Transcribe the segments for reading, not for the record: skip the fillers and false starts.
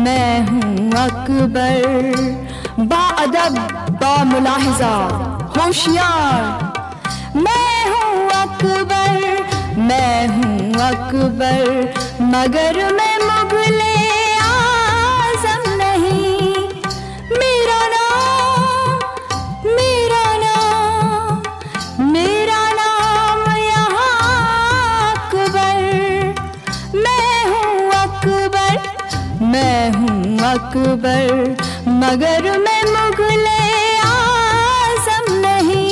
मैं हूँ अकबर, बाअदब बामुलाहिज़ा होशियार। मैं हूँ अकबर, मैं हूँ अकबर, मगर मैं मुग़ले आज़म नहीं। मेरा नाम, मेरा नाम, मेरा नाम यहाँ अकबर। मैं हूँ अकबर, मैं हूँ अकबर, मगर मैं मुग़ले आज़म नहीं।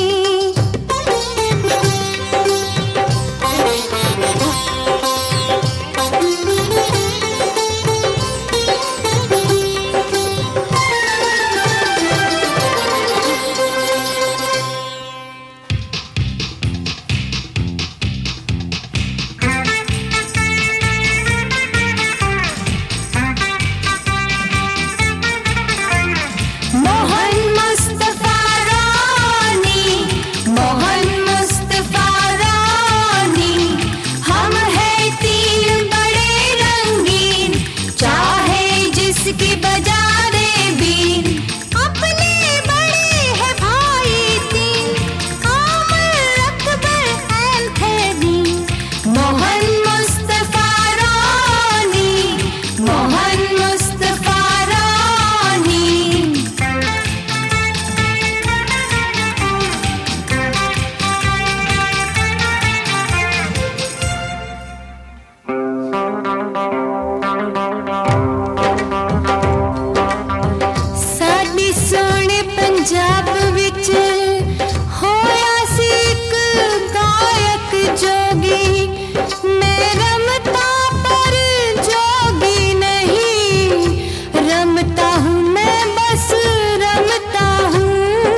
पंजाब विच होया सी एक गायक जोगी, मैं रमता पर जोगी नहीं। रमता हूँ मैं, बस रमता हूँ,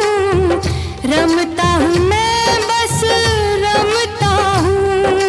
रमता हूँ मैं, बस रमता हूँ।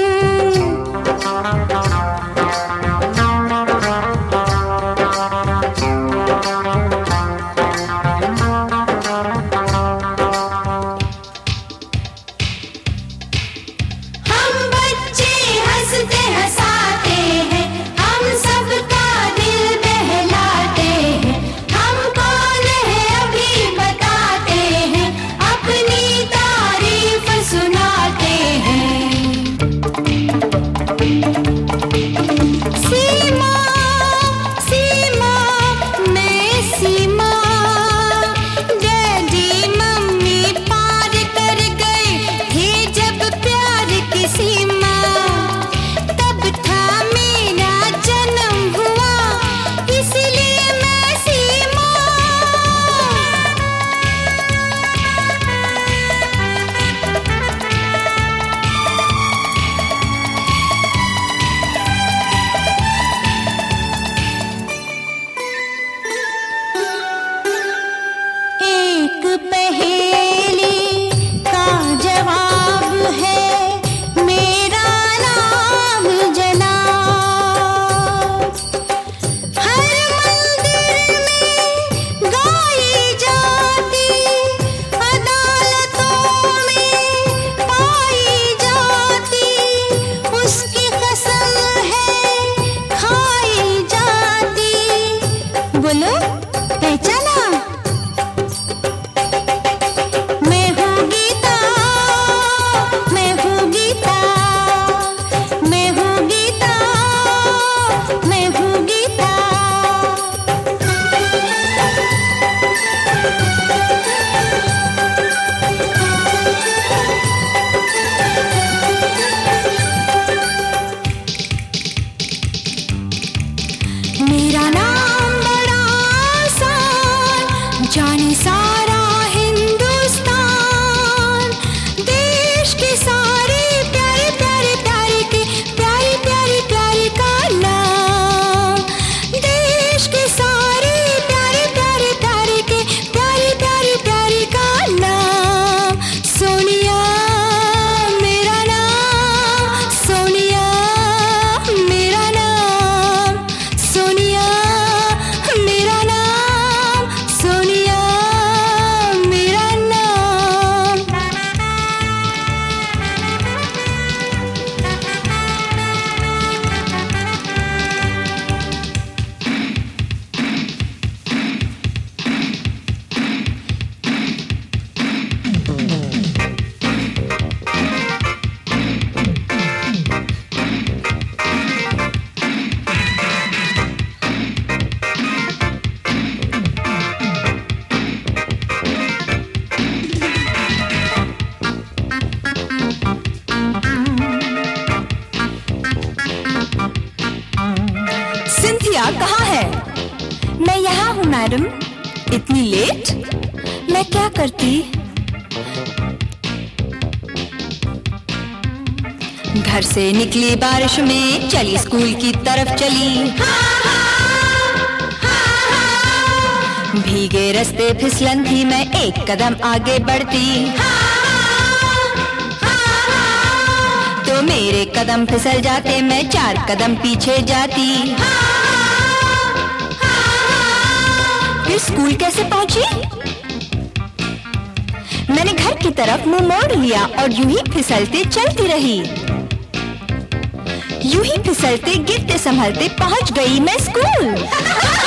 बोलो पहचाना, मैं हूँ गीता, मैं हूँ गीता, मैं हूँ गीता, मैं हूँ गीता। मेरा नाम बड़ा आसान, हूँ मैडम, इतनी लेट? मैं क्या करती? घर से निकली बारिश में, चली स्कूल की तरफ चली। भीगे रास्ते फिसलन थी, मैं एक कदम आगे बढ़ती तो मेरे कदम फिसल जाते, मैं 4 कदम पीछे जाती। फिर स्कूल कैसे पहुंची? मैंने घर की तरफ मुंह मोड़ लिया और यूं ही फिसलते चलती रही। यूं ही फिसलते गिरते संभलते पहुंच गई मैं स्कूल।